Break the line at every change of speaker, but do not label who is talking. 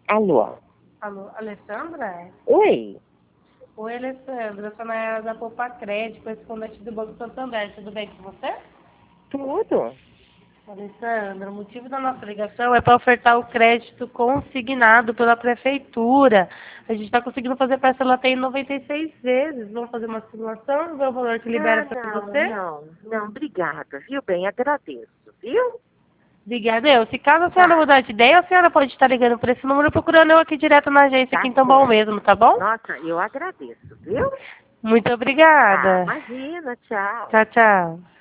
Alô?
Alô, Alessandra?
Oi?
Oi, Alessandra. Eu sou a Nayara da Poupa Crédito, correspondente do Banco Santander. Tudo bem com você?
Tudo?
Alessandra, o motivo da nossa ligação é para ofertar o crédito consignado pela prefeitura. A gente está conseguindo fazer parcela até em 96 vezes. Vamos fazer uma simulação, ver o valor que libera
Ah,
para
não,
você?
não, não, obrigada, viu? Bem, agradeço, viu?
Obrigada. Eu. Se caso a senhora
Tá,
mudar de ideia, a senhora pode estar ligando para esse número procurando eu aqui direto na agência aqui
tá
em Tambão
certo.
mesmo, tá bom?
Nossa, eu agradeço, viu?
Muito
Tá,
obrigada.
imagina, tchau.
Tchau, tchau.